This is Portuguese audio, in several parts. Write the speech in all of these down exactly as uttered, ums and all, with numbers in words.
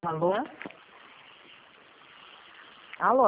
Alô? Alô?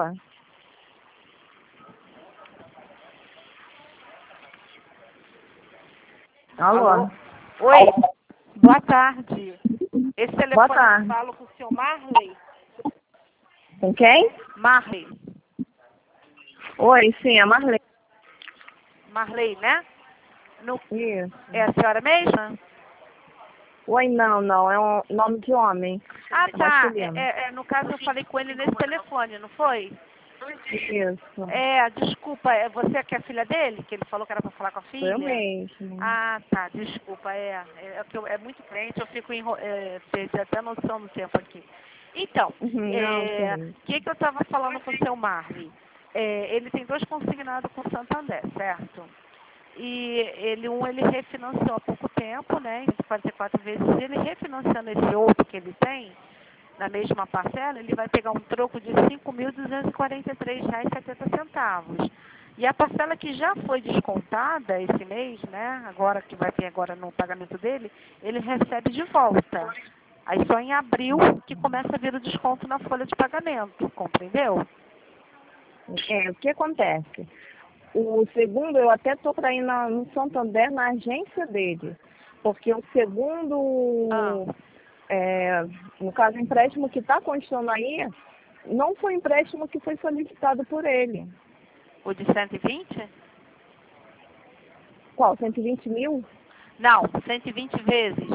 Alô? Alô? Oi, boa tarde. Esse telefone Boa tarde. eu falo com o senhor Marley? Com quem? Marley. Oi, sim, é Marlene. Marley, né? No, Isso. é a senhora mesma? Oi, não, não, é um nome de homem. Ah, tá. Masculino. É, é, é, no caso, eu falei com ele nesse telefone, não foi? Isso. É, desculpa, é você que é a filha dele? Que ele falou que era pra falar com a Sou eu filha? mesmo. Ah, tá, desculpa, é. É, é, que eu- é muito crente, eu fico enro... é, perdi até noção do tempo aqui. Então, Uhum, não, é, sim. o que, que eu estava falando com o seu Marley? É, ele tem dois consignados com o Santander, certo? E ele, um ele refinanciou há pouco tempo, né, em quarenta e quatro vezes, ele refinanciando esse outro que ele tem, na mesma parcela, ele vai pegar um troco de cinco mil duzentos e quarenta e três reais e setenta centavos. E a parcela que já foi descontada esse mês, né, agora que vai ter agora no pagamento dele, ele recebe de volta. Aí só em abril que começa a vir o desconto na folha de pagamento, compreendeu? É, o que acontece? O segundo, eu até estou para ir na, no Santander, na agência dele. Porque o segundo, Ah, é, no caso, o empréstimo que está constando aí, não foi empréstimo que foi solicitado por ele. o de cento e vinte? Qual? cento e vinte mil? Não, cento e vinte vezes.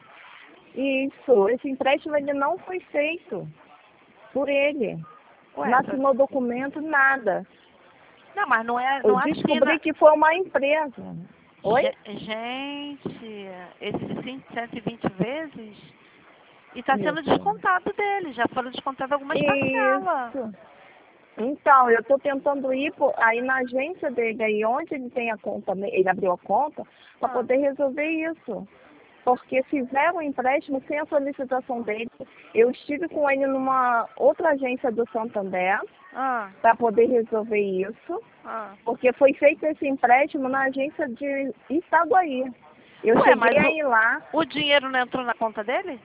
Isso, esse empréstimo ele não foi feito por ele. Ué, Não só- assinou documento, nada. não, mas não é, Eu não descobri assina. que foi uma empresa. Oi? Ge- Gente, esses cin- cento e vinte vezes? E está sendo Isso. descontado dele, já foram descontadas algumas parcelas. Isso. Então, eu estou tentando ir por- aí na agência dele, aí onde ele tem a conta, né, ele abriu a conta, para Ah, poder resolver isso. Porque fizeram o empréstimo sem a solicitação dele. Eu estive com ele numa outra agência do Santander ah, para poder resolver isso. ah. Porque foi feito esse empréstimo na agência de Itaguaí. Eu Ué, mas cheguei aí lá. o, o dinheiro não entrou na conta dele?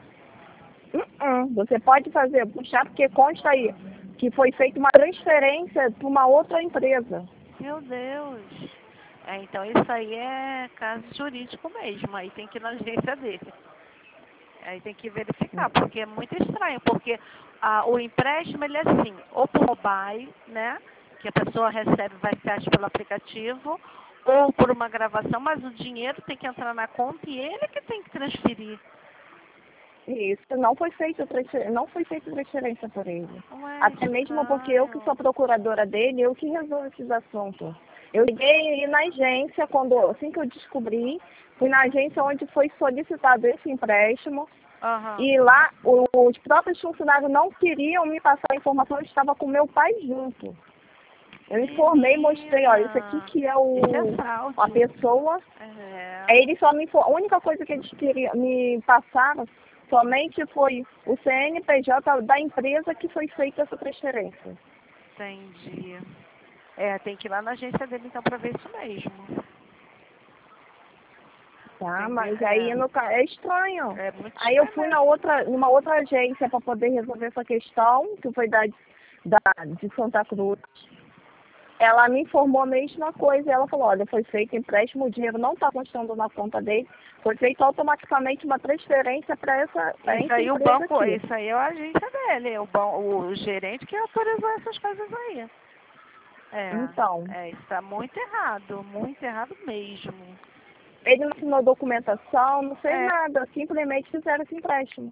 Uh-uh, você pode fazer, puxar, porque consta aí que foi feita uma transferência para uma outra empresa. Meu Deus. É, então isso aí é caso jurídico mesmo, aí tem que ir na agência dele. Aí tem que verificar, porque é muito estranho, porque ah, o empréstimo ele é assim, ou por mobile, né? Que a pessoa recebe, vai ser pelo aplicativo, ou por uma gravação, mas o dinheiro tem que entrar na conta e ele que tem que transferir. Isso, não foi feito transfer- não foi feita transferência por ele. Ué, Até mesmo porque eu que estranho. sou procuradora dele, eu que resolvo esses assuntos. Eu liguei aí na agência, quando, assim que eu descobri, fui na agência onde foi solicitado esse empréstimo, Aham. e lá os próprios funcionários não queriam me passar a informação, eu estava com meu pai junto. Eu informei, mostrei, ó, isso aqui Menina, que é o, isso é fraude. a pessoa. É. Aí eles só me infor- a única coisa que eles queriam, me passaram somente foi o C N P J da empresa que foi feita essa transferência. Entendi. É, tem que ir lá na agência dele então pra ver isso mesmo. Tá, Entendeu? mas aí no, ca- é estranho. É, é muito Aí eu estranho fui mesmo. na outra, numa outra agência para poder resolver essa questão, que foi da, da de Santa Cruz. Ela me informou a mesma coisa. Ela falou, olha, foi feito empréstimo, o dinheiro não está constando na conta dele. Foi feita automaticamente uma transferência para essa, pra Isso essa aí o empresa banco, aqui. isso aí é a agência dele, o, ban- o gerente que autorizou essas coisas aí. É, Então, é, isso tá muito errado, muito errado mesmo. ele não assinou documentação, não fez É, nada, simplesmente fizeram esse empréstimo.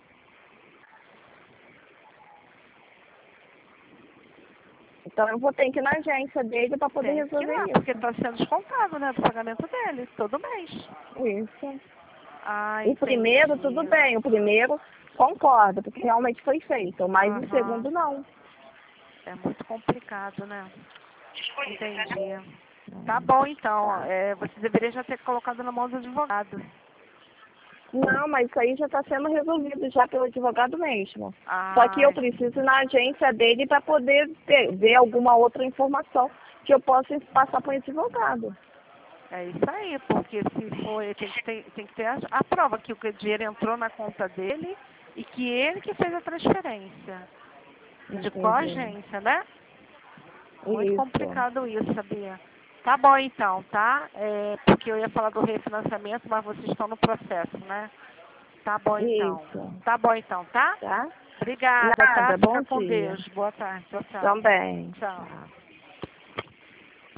Então eu vou ter que ir na agência dele para poder tem que ir resolver lá, porque isso. tá sendo descontado, né, do pagamento dele, todo mês. Isso. Ah, O primeiro, tudo entendi. bem, o primeiro concordo, porque realmente foi feito, mas o Aham. segundo não. É muito complicado, né? Entendi. Tá bom, então. Tá. É, você deveria já ter colocado na mão do advogado. Não, mas isso aí já está sendo resolvido já pelo advogado mesmo. Só que eu Ah, preciso ir na agência dele para poder ter, ver alguma outra informação que eu possa passar para o advogado. é isso aí, porque se for, tem que ter, tem que ter a, a prova que o dinheiro entrou na conta dele e que ele que fez a transferência. De qual Entendi. agência, né? Muito Isso. complicado isso, sabia? Tá bom então, tá? É, porque eu ia falar do refinanciamento, mas vocês estão no processo, né? Tá bom então. Isso. Tá bom então, tá? Tá? Obrigada, tá? Nada, bom Fica com dia. Deus. Boa tarde. Tchau, tchau. Também. Tchau. Tchau.